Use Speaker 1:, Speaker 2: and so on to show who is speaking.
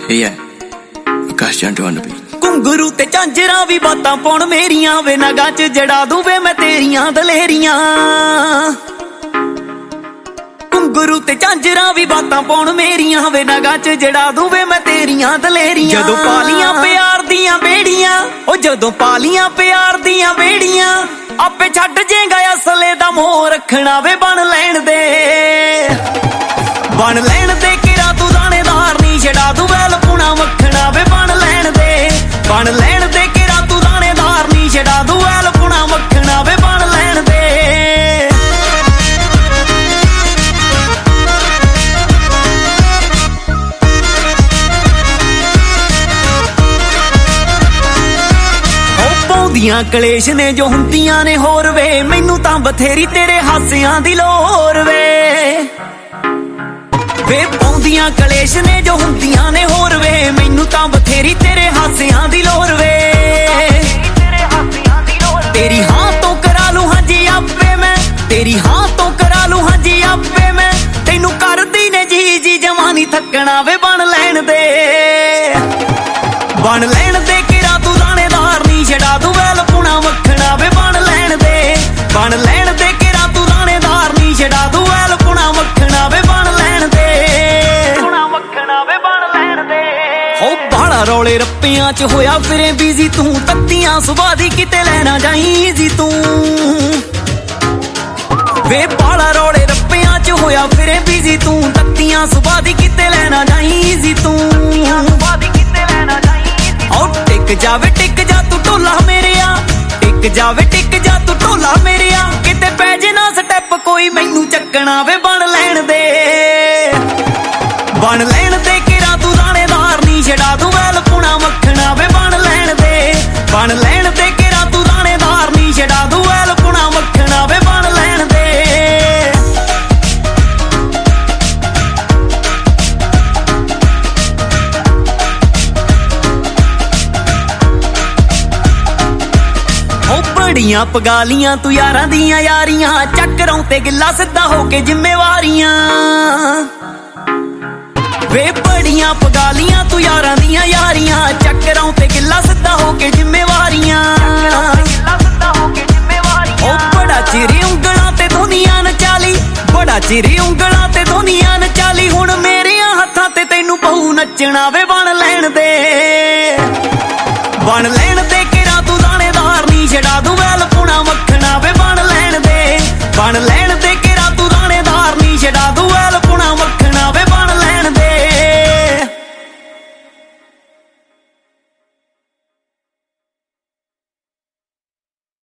Speaker 1: ਆਕਾਸ਼ ਜੰਟਵਾਂ ਵੀ
Speaker 2: ਘੁੰਗਰੂ ਤੇ ਝਾਂਜਰਾਂ ਵੀ ਬਾਤਾਂ ਪਾਉਣ ਮੇਰੀਆਂ ਵੇ ਨਗਾਂ ਚ ਜੜਾ ਦੂੰ ਵੇ ਮੈਂ ਤੇਰੀਆਂ ਦਲੇਰੀਆਂ। ਘੁੰਗਰੂ ਤੇ ਝਾਂਜਰਾਂ ਵੀ ਬਾਤਾਂ ਪਾਉਣ ਮੇਰੀਆਂ ਵੇ ਨਗਾਂ ਚ ਜੜਾ ਦੂੰ ਵੇ ਮੈਂ ਤੇਰੀਆਂ ਦਲੇਰੀਆਂ। ਜਦੋਂ ਪਾਲੀਆਂ ਪਿਆਰ ਦੀਆਂ ਬੇੜੀਆਂ ਉਹ ਜਦੋਂ ਪਾਲੀਆਂ ਪਿਆਰ ਦੀਆਂ ਬੇੜੀਆਂ ਆਪੇ ਛੱਡ ਜੇਗਾ ਅਸਲੇ ਦਾ ਮੋਹ ਰੱਖਣਾ ਵੇ ਬਣ ਲੈਣ ਦੇ ਕਿਰਾ ਤੂੰ ਦਾਣੇਦਾਰ ਨੀ ਛਡਾ ਦੂੰ ਵੈਲ ਪੁਣਾ ਮੱਖਣਾ ਵੇ ਬਣ ਲੈਣ ਦੇ ਕਿਰਾ ਤੂੰ ਦਾਣੇਦਾਰ ਨੀ ਛਡਾ ਦੂੰ ਵੈਲ ਪੁਣਾ ਮੱਖਣਾ ਵੇ ਬਣ ਲੈਣ ਦੇ। ਪਾਉਂਦੀਆਂ ਕਲੇਸ਼ ਨੇ ਜੋ ਹੁੰਦੀਆਂ ਨੇ ਹੋਰ ਵੇ ਮੈਨੂੰ ਤਾਂ ਬਥੇਰੀ ਤੇਰੇ ਹਾਸਿਆਂ ਦੀ ਲੋਰ ਵੇ ਪਾਉਂਦੀਆਂ ਕਲੇਸ਼ ਨੇ ਜੋ ਹੁੰਦੀਆਂ ਨੇ ਹੋਰ ਵੇ ਮੈਨੂੰ ਤਾਂ ਬਥੇਰੀ ਤੇਰੇ ਹਾਸਿਆਂ ਦੀ ਲੋਰ ਵੇ। ਤੇਰੀ ਹਾਂ ਤੋਂ ਕਰਾ ਲੂੰ ਹਾਂਜੀ ਆਪੇ ਮੈਂ ਤੇਰੀ ਹਾਂ ਤੋਂ ਕਰਾ ਲੂੰ ਹਾਂਜੀ ਆਪੇ ਮੈਂ ਤੈਨੂੰ ਕਰਦੀ ਨੇ ਜੀ ਜਵਾਨੀ ਥੱਕਣਾ ਵੇ ਬਣ ਲੈਣ ਦੇ ਕਿਰਾ ਤੂੰ ਦਾਣੇਦਾਰ ਨੀ ਛਡਾ ਦੂੰ ਵੈਲ ਪੁਣਾ ਮੱਖਣਾ ਵੇ ਬਣ ਲੈਣ ਦੇ ਕਿਰਾ ਤੂੰ ਦਾਣੇਦਾਰ ਨੀ ਛਡਾ ਦੂੰ ਵੈਲ ਪੁਣਾ ਮੱਖਣਾ ਵੇ ਬਣ ਲੈਣ ਦੇ ਹੋ ਬਾਹਲਾ ਰੌਲੇ ਰੱਪਿਆਂ ਚ ਹੋਇਆ ਫਿਰੇ ਬਿਜ਼ੀ ਤੂੰ ਤੱਤੀਆਂ ਸੁਭਾ ਦੀ ਕਿਤੇ ਲੈਣਾ ਜਾਈਂ ਜੀ ਤੂੰ ਵੇ ਬਾਹਲਾ ਰੌਲੇ ਰੱਪਿਆਂ ਚ ਹੋਇਆ ਫਿਰੇ ਬਿਜ਼ੀ ਤੂੰ ਤੱਤੀਆਂ ਸੁਭਾ ਦੀ ਕਿਤੇ ਲੈਣਾ ਜਾਈਂ ਜੀ ਤੂੰ ਟਿਕ ਜਾ ਤੂੰ ਢੋਲਾ ਮੇਰਿਆ ਟਿਕ ਜਾ ਤੂੰ ਢੋਲਾ ਮੇਰਿਆ ਕਿਤੇ ਪੈ ਜੇ ਨਾ ਸਟੈਪ ਕੋਈ ਮੈਨੂੰ ਚੱਕਣਾ ਵੇ ਬਣ ਲੈਣ ਦੇ ਕਿਰਾ ਤੂੰ ਦਾਣੇਦਾਰ ਨੀ ਛਡਾ ਦੂੰ ਵੈਲ ਪੁਣਾ ਮੱਖਣਾ ਵੇ ਬਣ ਲੈਣ ਦੇ ਕਿਰਾ ਤੂੰ ਦਾਣੇਦਾਰ ਨੀ ਛਡਾ ਦੂੰ ਵੈਲ ਪੁਣਾ ਮੱਖਣਾ ਵੇ ਬਣ ਲੈਣ ਦੇ। ਬੜੀਆਂ ਪਗਾਲੀਆਂ ਤੂੰ ਯਾਰਾਂ ਦੀਆਂ ਯਾਰੀਆਂ ਚੱਕਰਾਂ ਤੇ ਗਿੱਲਾ ਸਿੱਧਾ ਹੋ ਕੇ ਜ਼ਿੰਮੇਵਾਰੀਆਂ ਵੇ ਬੜੀਆਂ ਪਗਾਲੀਆਂ ਤੂੰ ਯਾਰਾਂ ਦੀਆਂ ਯਾਰੀਆਂ ਚੱਕਰਾਂ ਤੇ ਗਿੱਲਾ ਸਿੱਧਾ ਹੋ ਕੇ ਜ਼ਿੰਮੇਵਾਰੀਆਂ। ਉਹ ਬੜਾ ਚਿਰ ਉਂਗਲਾਂ ਤੇ ਦੁਨੀਆ ਨਚਾਲੀ ਬੜਾ ਚਿਰ ਉਂਗਲਾਂ ਤੇ ਦੁਨੀਆ ਨਚਾਲੀ ਹੁਣ ਮੇਰਿਆਂ ਹੱਥਾਂ ਤੇ ਤੈਨੂੰ ਪਊ ਨੱਚਣਾ ਵੇ ਬਣ ਲੈਣ ਦੇ ਕਿਰਾ ਤੂੰ ਦਾਣੇਦਾਰ ਨੀ ਛਡਾ ਦੂੰ ਵੈਲ ਪੁਣਾ ਮੱਖਣਾ ਵੇ ਬਣ ਲੈਣ ਦੇ